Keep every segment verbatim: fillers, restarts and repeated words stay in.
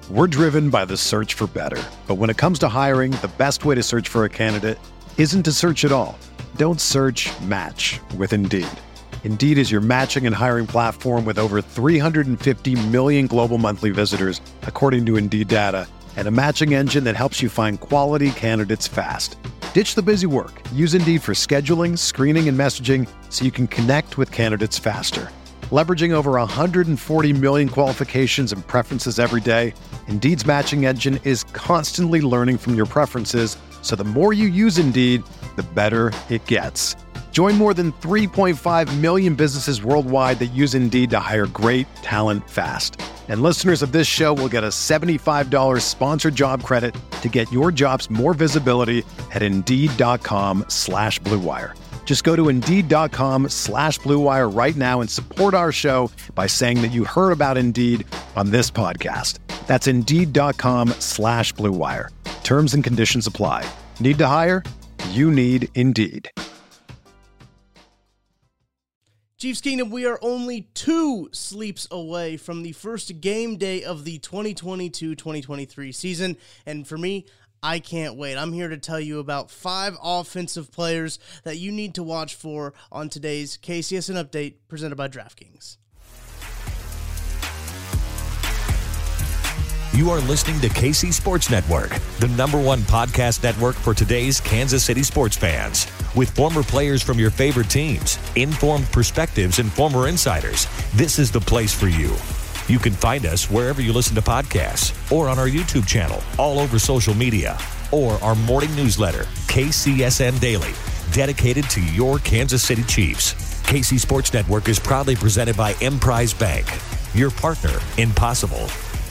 We're driven by the search for better. But when it comes to hiring, the best way to search for a candidate isn't to search at all. Don't search, match with Indeed. Indeed is your matching and hiring platform with over three hundred fifty million global monthly visitors, according to Indeed data, and a matching engine that helps you find quality candidates fast. Ditch the busy work. Use Indeed for scheduling, screening, and messaging so you can connect with candidates faster. Leveraging over one hundred forty million qualifications and preferences every day, Indeed's matching engine is constantly learning from your preferences, so the more you use Indeed, the better it gets. Join more than three point five million businesses worldwide that use Indeed to hire great talent fast. And listeners of this show will get a seventy-five dollars sponsored job credit to get your jobs more visibility at Indeed.com slash Blue Wire. Just go to Indeed.com slash Blue Wire right now and support our show by saying that you heard about Indeed on this podcast. That's Indeed.com slash Blue Wire. Terms and conditions apply. Need to hire? You need Indeed. Chiefs Kingdom, we are only two sleeps away from the first game day of the twenty twenty-two twenty twenty-three season, and for me, I can't wait. I'm here to tell you about five offensive players that you need to watch for on today's K C S N Update presented by DraftKings. You are listening to K C Sports Network, the number one podcast network for today's Kansas City sports fans. With former players from your favorite teams, informed perspectives, and former insiders, this is the place for you. You can find us wherever you listen to podcasts or on our YouTube channel, all over social media, or our morning newsletter, K C S N Daily, dedicated to your Kansas City Chiefs. K C Sports Network is proudly presented by Emprise Bank, your partner in possible.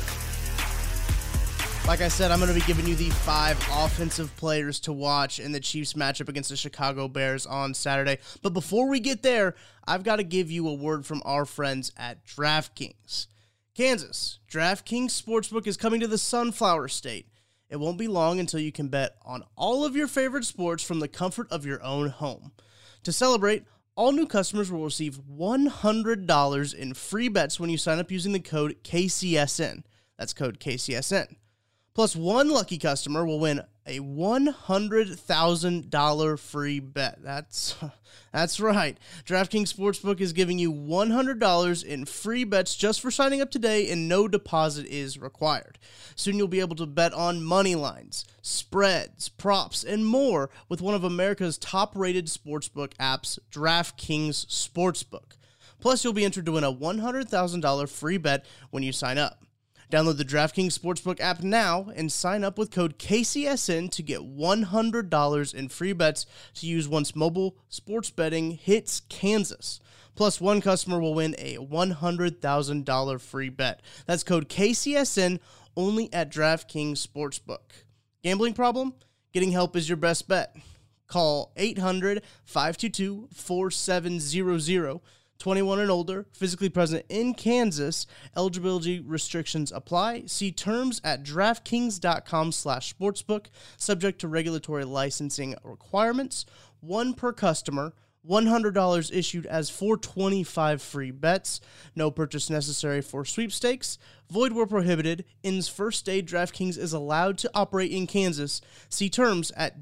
Like I said, I'm going to be giving you the five offensive players to watch in the Chiefs matchup against the Chicago Bears on Saturday. But before we get there, I've got to give you a word from our friends at DraftKings. Kansas, DraftKings Sportsbook is coming to the Sunflower State. It won't be long until you can bet on all of your favorite sports from the comfort of your own home. To celebrate, all new customers will receive one hundred dollars in free bets when you sign up using the code K C S N. That's code K C S N. Plus, one lucky customer will win a one hundred thousand dollars free bet. That's that's right. DraftKings Sportsbook is giving you one hundred dollars in free bets just for signing up today, and no deposit is required. Soon you'll be able to bet on money lines, spreads, props, and more with one of America's top-rated sportsbook apps, DraftKings Sportsbook. Plus, you'll be entered to win a one hundred thousand dollars free bet when you sign up. Download the DraftKings Sportsbook app now and sign up with code K C S N to get one hundred dollars in free bets to use once mobile sports betting hits Kansas. Plus, one customer will win a one hundred thousand dollars free bet. That's code K C S N only at DraftKings Sportsbook. Gambling problem? Getting help is your best bet. Call eight hundred, five two two, four seven zero zero. twenty-one and older, physically present in Kansas. Eligibility restrictions apply. See terms at DraftKings.com slash sportsbook. Subject to regulatory licensing requirements. One per customer. one hundred dollars issued as four twenty-five free bets. No purchase necessary for sweepstakes. Void where prohibited. Ends first day. DraftKings is allowed to operate in Kansas. See terms at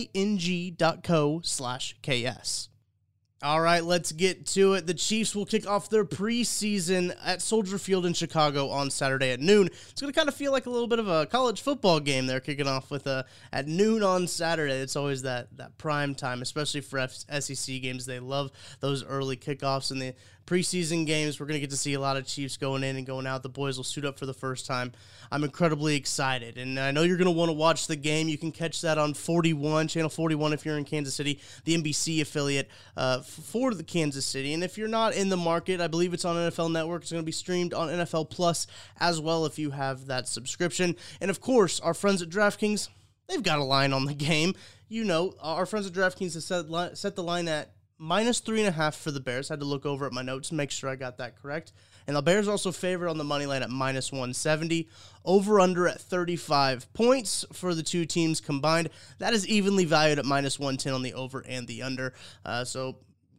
DKNG.co slash KS. All right, let's get to it. The Chiefs will kick off their preseason at Soldier Field in Chicago on Saturday at noon. It's going to kind of feel like a little bit of a college football game there, kicking off with a, at noon on Saturday. It's always that, that prime time, especially for S E C games. They love those early kickoffs. And the preseason games, we're going to get to see a lot of Chiefs going in and going out. The boys will suit up for the first time. I'm incredibly excited, and I know you're going to want to watch the game. You can catch that on forty-one, Channel forty-one if you're in Kansas City, the N B C affiliate uh, for the Kansas City. And if you're not in the market, I believe it's on N F L Network. It's going to be streamed on N F L Plus as well if you have that subscription. And, of course, our friends at DraftKings, they've got a line on the game. You know, our friends at DraftKings have set, set the line at minus three and a half for the Bears. I had to look over at my notes and make sure I got that correct. And the Bears also favored on the money line at minus one seventy. Over under at thirty-five points for the two teams combined. That is evenly valued at minus one ten on the over and the under. Uh, so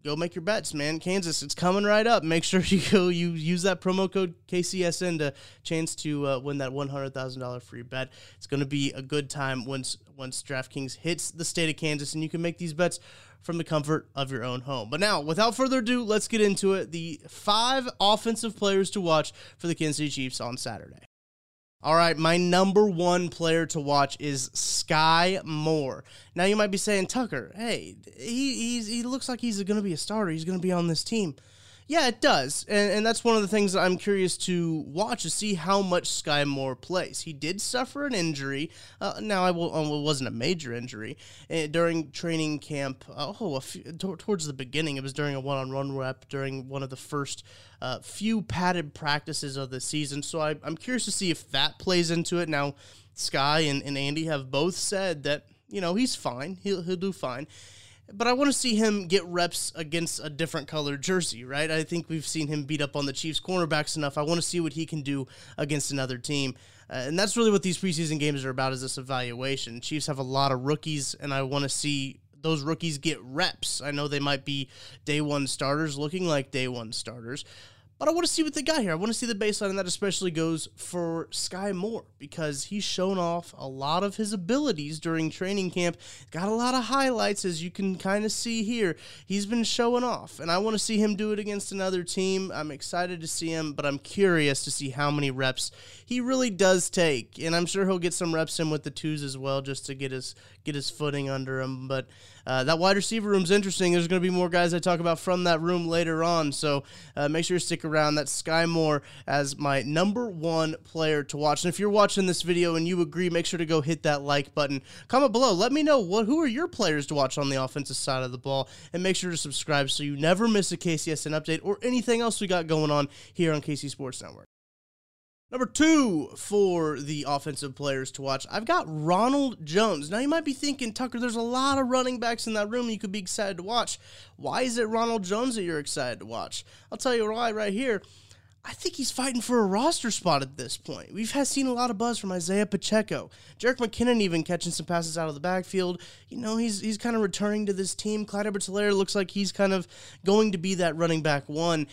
go make your bets, man. Kansas, it's coming right up. Make sure you go, you use that promo code K C S N to chance to uh, win that one hundred thousand dollars free bet. It's going to be a good time once once DraftKings hits the state of Kansas, and you can make these bets from the comfort of your own home. But now, without further ado, let's get into it. The five offensive players to watch for the Kansas City Chiefs on Saturday. All right, my number one player to watch is Sky Moore. Now, you might be saying, Tucker, hey, he he's, he looks like he's going to be a starter. He's going to be on this team. Yeah, it does, and, and that's one of the things that I'm curious to watch, to see how much Sky Moore plays. He did suffer an injury. Uh, now, I will, uh, it wasn't a major injury. Uh, during training camp, uh, oh, a few, t- towards the beginning, it was during a one-on-one rep, during one of the first uh, few padded practices of the season, so I, I'm curious to see if that plays into it. Now, Sky and, and Andy have both said that, you know, he's fine. He'll, he'll do fine. But I want to see him get reps against a different colored jersey, right? I think we've seen him beat up on the Chiefs cornerbacks enough. I want to see what he can do against another team. Uh, and that's really what these preseason games are about, is this evaluation. Chiefs have a lot of rookies, and I want to see those rookies get reps. I know they might be day one starters, looking like day one starters, but I want to see what they got here. I want to see the baseline, and that especially goes for Sky Moore, because he's shown off a lot of his abilities during training camp. Got a lot of highlights, as you can kind of see here. He's been showing off, and I want to see him do it against another team. I'm excited to see him, but I'm curious to see how many reps he really does take, and I'm sure he'll get some reps in with the twos as well, just to get his get his footing under him. But uh, that wide receiver room's interesting. There's going to be more guys I talk about from that room later on, so uh, make sure you stick around. That's Sky Moore as my number one player to watch. And if you're watching this video and you agree, make sure to go hit that like button. Comment below. Let me know what who are your players to watch on the offensive side of the ball, and make sure to subscribe so you never miss a K C S N update or anything else we got going on here on K C Sports Network. Number two for the offensive players to watch, I've got Ronald Jones. Now, you might be thinking, Tucker, there's a lot of running backs in that room you could be excited to watch. Why is it Ronald Jones that you're excited to watch? I'll tell you why right here. I think he's fighting for a roster spot at this point. We've had seen a lot of buzz from Isaiah Pacheco. Jerick McKinnon even catching some passes out of the backfield. You know, he's he's kind of returning to this team. Clyde Edwards-Helaire looks like he's kind of going to be that running back one.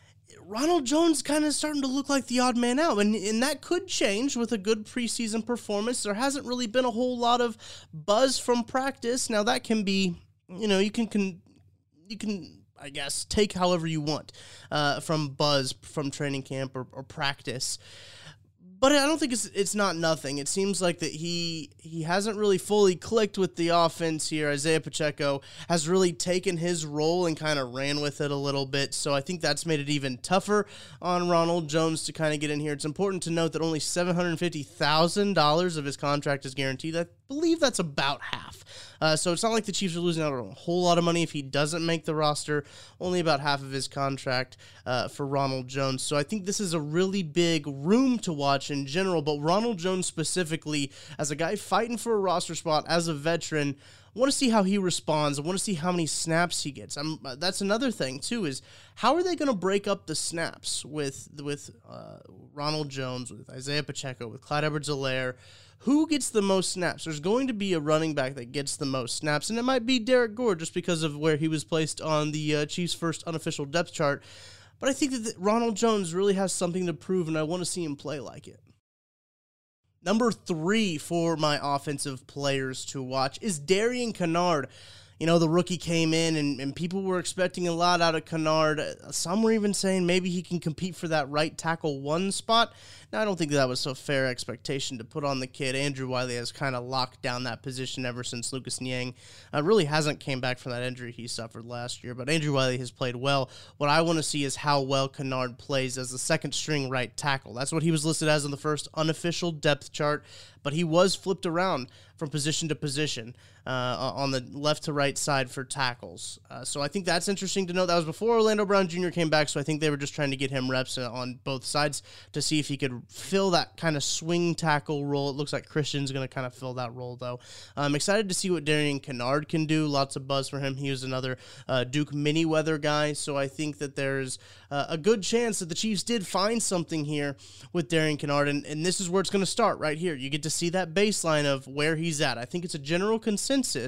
Ronald Jones kind of starting to look like the odd man out, and, and that could change with a good preseason performance. There hasn't really been a whole lot of buzz from practice. Now, that can be, you know, you can, can you can, I guess, take however you want uh, from buzz from training camp or, or practice. But I don't think it's it's not nothing. It seems like that he he hasn't really fully clicked with the offense here. Isaiah Pacheco has really taken his role and kind of ran with it a little bit. So I think that's made it even tougher on Ronald Jones to kind of get in here. It's important to note that only seven hundred fifty thousand dollars of his contract is guaranteed. I believe that's about half. Uh, so it's not like the Chiefs are losing out on a whole lot of money if he doesn't make the roster. Only about half of his contract uh, for Ronald Jones. So I think this is a really big room to watch in general, but Ronald Jones specifically, as a guy fighting for a roster spot, as a veteran, I want to see how he responds. I want to see how many snaps he gets. I'm, uh, that's another thing, too, is how are they going to break up the snaps with with uh, Ronald Jones, with Isaiah Pacheco, with Clyde Edwards-Helaire? Who gets the most snaps? There's going to be a running back that gets the most snaps, and it might be Derek Gore just because of where he was placed on the uh, Chiefs' first unofficial depth chart. But I think that Ronald Jones really has something to prove, and I want to see him play like it. Number three for my offensive players to watch is Darian Kinnard. You know, the rookie came in, and, and people were expecting a lot out of Kinnard. Some were even saying maybe he can compete for that right tackle one spot. Now, I don't think that was a fair expectation to put on the kid. Andrew Wiley has kind of locked down that position ever since Lucas Niang uh, really hasn't came back from that injury he suffered last year. But Andrew Wiley has played well. What I want to see is how well Kinnard plays as the second-string right tackle. That's what he was listed as on the first unofficial depth chart, but he was flipped around from position to position uh, on the left to right side for tackles. Uh, so I think that's interesting to know. That was before Orlando Brown Junior came back, so I think they were just trying to get him reps on both sides to see if he could fill that kind of swing tackle role. It looks like Christian's going to kind of fill that role, though. I'm excited to see what Darian Kinnard can do. Lots of buzz for him. He was another uh, Duke Manyweather guy, so I think that there's uh, a good chance that the Chiefs did find something here with Darian Kinnard, and, and this is where it's going to start right here. You get to see that baseline of where he's at. I think it's a general consensus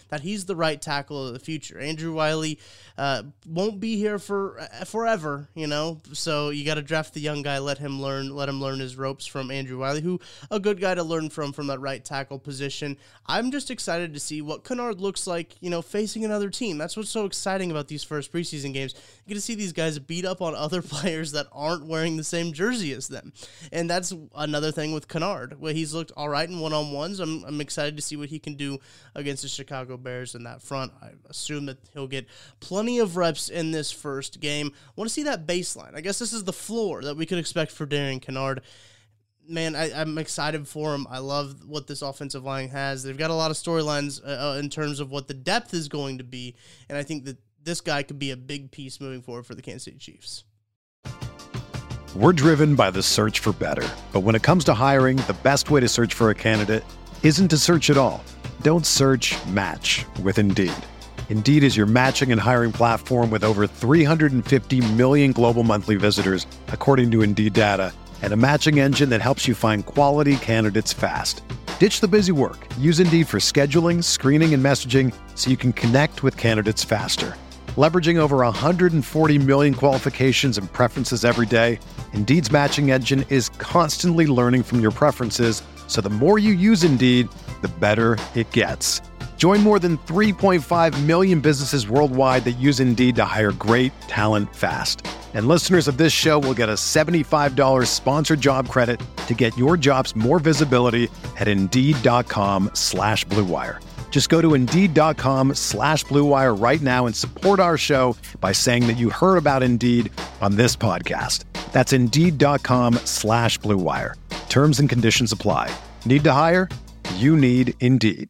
that he's the right tackle of the future. Andrew Wiley uh, won't be here for uh, forever, you know, so you got to draft the young guy, let him learn, let him learn his ropes from Andrew Wiley, who a good guy to learn from from that right tackle position. I'm just excited to see what Kennard looks like, you know, facing another team. That's what's so exciting about these first preseason games. You get to see these guys beat up on other players that aren't wearing the same jersey as them. And that's another thing with Kennard, where he's looked all right in one-on-ones. I'm, I'm excited to see what he can do against the Chicago Bears in that front. I assume that he'll get plenty of reps in this first game. I want to see that baseline. I guess this is the floor that we could expect for Darian Kennard. Man, I, I'm excited for him. I love what this offensive line has. They've got a lot of storylines uh, in terms of what the depth is going to be, and I think that this guy could be a big piece moving forward for the Kansas City Chiefs. We're driven by the search for better. But when it comes to hiring, the best way to search for a candidate isn't to search at all. Don't search, match with Indeed. Indeed is your matching and hiring platform with over three hundred fifty million global monthly visitors, according to Indeed data, and a matching engine that helps you find quality candidates fast. Ditch the busy work. Use Indeed for scheduling, screening, and messaging so you can connect with candidates faster. Leveraging over one hundred forty million qualifications and preferences every day, Indeed's matching engine is constantly learning from your preferences, so the more you use Indeed, the better it gets. Join more than three point five million businesses worldwide that use Indeed to hire great talent fast. And listeners of this show will get a seventy-five dollars sponsored job credit to get your jobs more visibility at Indeed.com slash Blue Wire. Just go to Indeed.com slash Blue Wire right now and support our show by saying that you heard about Indeed on this podcast. That's Indeed.com slash Blue Wire. Terms and conditions apply. Need to hire? You need Indeed.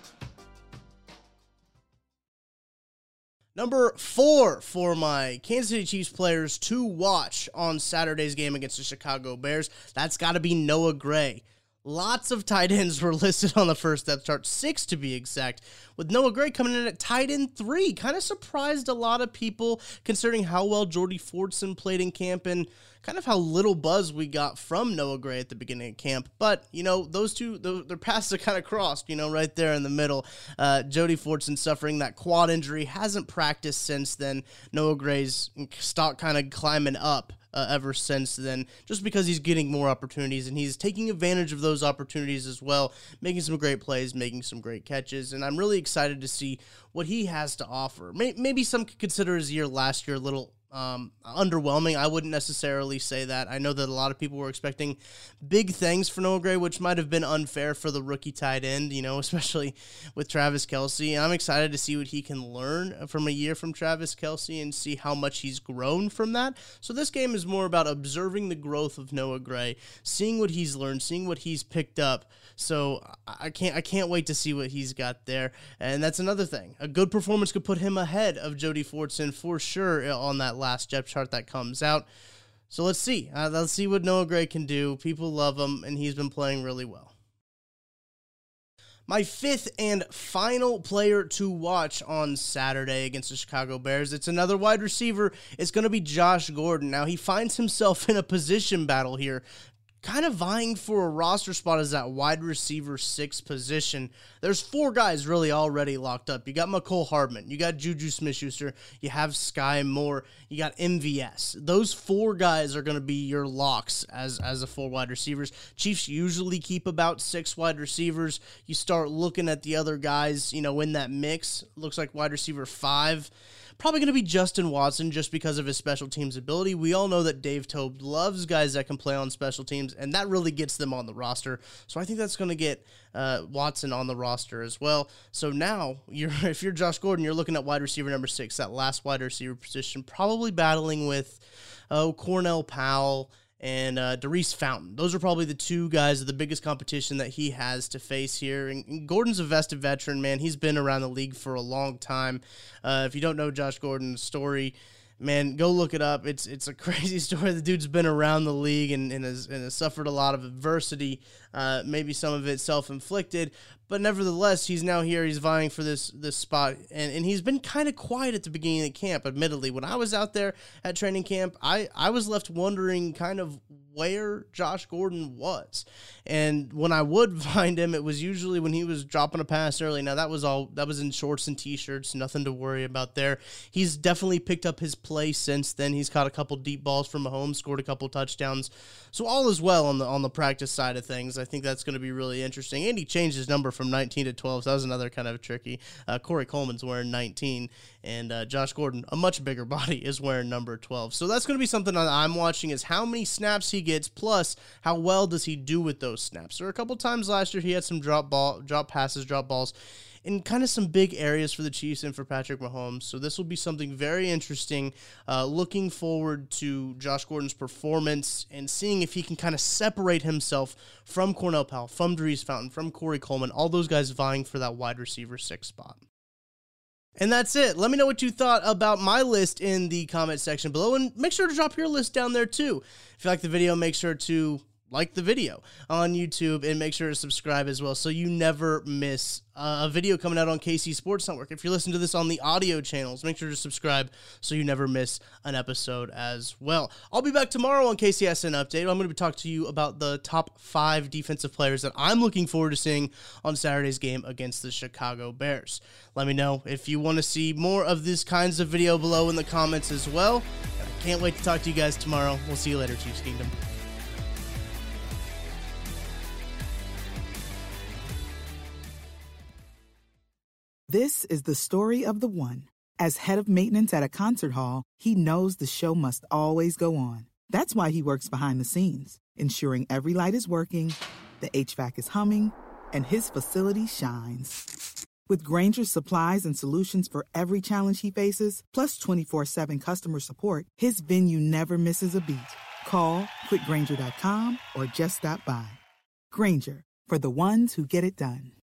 Number four for my Kansas City Chiefs players to watch on Saturday's game against the Chicago Bears. That's got to be Noah Gray. Lots of tight ends were listed on the first depth chart, six to be exact, with Noah Gray coming in at tight end three. Kind of surprised a lot of people considering how well Jordy Fortson played in camp and kind of how little buzz we got from Noah Gray at the beginning of camp. But, you know, those two, their paths are kind of crossed, you know, right there in the middle. Uh, Jordy Fortson suffering that quad injury, hasn't practiced since then. Noah Gray's stock kind of climbing up Uh, ever since then, just because he's getting more opportunities, and he's taking advantage of those opportunities as well, making some great plays, making some great catches, and I'm really excited to see what he has to offer. Maybe some could consider his year last year a little Um, underwhelming. I wouldn't necessarily say that. I know that a lot of people were expecting big things for Noah Gray, which might have been unfair for the rookie tight end, you know, especially with Travis Kelce. And I'm excited to see what he can learn from a year from Travis Kelce and see how much he's grown from that. So this game is more about observing the growth of Noah Gray, seeing what he's learned, seeing what he's picked up. So I can't I can't wait to see what he's got there. And that's another thing. A good performance could put him ahead of Jordy Fortson for sure on that last depth chart that comes out. So let's see. Uh, let's see what Noah Gray can do. People love him, and he's been playing really well. My fifth and final player to watch on Saturday against the Chicago Bears, it's another wide receiver. It's going to be Josh Gordon. Now, he finds himself in a position battle here, kind of vying for a roster spot as that wide receiver six position. There's four guys really already locked up. You got Mecole Hardman, you got Juju Smith-Schuster, you have Sky Moore, you got M V S. Those four guys are going to be your locks as, as the four wide receivers. Chiefs usually keep about six wide receivers. You start looking at the other guys, you know, in that mix. Looks like wide receiver five. Probably going to be Justin Watson just because of his special teams ability. We all know that Dave Toub loves guys that can play on special teams, and that really gets them on the roster. So I think that's going to get uh, Watson on the roster as well. So now, you're if you're Josh Gordon, you're looking at wide receiver number six, that last wide receiver position, probably battling with oh, Cornell Powell and uh, Darius Fountain. Those are probably the two guys of the biggest competition that he has to face here. And, and Gordon's a vested veteran, man. He's been around the league for a long time. Uh, if you don't know Josh Gordon's story, Man, go look it up. It's it's a crazy story. The dude's been around the league and, and, has, and has suffered a lot of adversity, uh, maybe some of it self-inflicted, but nevertheless, he's now here. He's vying for this this spot, and, and he's been kind of quiet at the beginning of the camp, admittedly. When I was out there at training camp, I, I was left wondering kind of where Josh Gordon was. And when I would find him, it was usually when he was dropping a pass early. Now, that was all, that was in shorts and t-shirts, nothing to worry about there. He's definitely picked up his play since then. He's caught a couple deep balls from Mahomes, scored a couple touchdowns. So all is well on the on the practice side of things. I think that's going to be really interesting. And he changed his number from nineteen to twelve, so that was another kind of tricky. Uh, Corey Coleman's wearing nineteen, and uh, Josh Gordon, a much bigger body, is wearing number twelve. So that's going to be something that I'm watching, is how many snaps he gets, plus how well does he do with those snaps. There were a couple times last year he had some drop ball, drop passes, drop balls, in kind of some big areas for the Chiefs and for Patrick Mahomes. So this will be something very interesting. Uh, looking forward to Josh Gordon's performance and seeing if he can kind of separate himself from Cornell Powell, from Dries Fountain, from Corey Coleman, all those guys vying for that wide receiver six spot. And that's it. Let me know what you thought about my list in the comment section below, and make sure to drop your list down there too. If you like the video, make sure to like the video on YouTube and make sure to subscribe as well so you never miss a video coming out on K C Sports Network. If you're listening to this on the audio channels, make sure to subscribe so you never miss an episode as well. I'll be back tomorrow on K C S N Update. I'm going to be talking to you about the top five defensive players that I'm looking forward to seeing on Saturday's game against the Chicago Bears. Let me know if you want to see more of these kinds of video below in the comments as well. And I can't wait to talk to you guys tomorrow. We'll see you later, Chiefs Kingdom. This is the story of the one. As head of maintenance at a concert hall, he knows the show must always go on. That's why he works behind the scenes, ensuring every light is working, the H V A C is humming, and his facility shines. With Grainger's supplies and solutions for every challenge he faces, plus twenty-four seven customer support, his venue never misses a beat. Call quick grainger dot com or just stop by. Grainger, for the ones who get it done.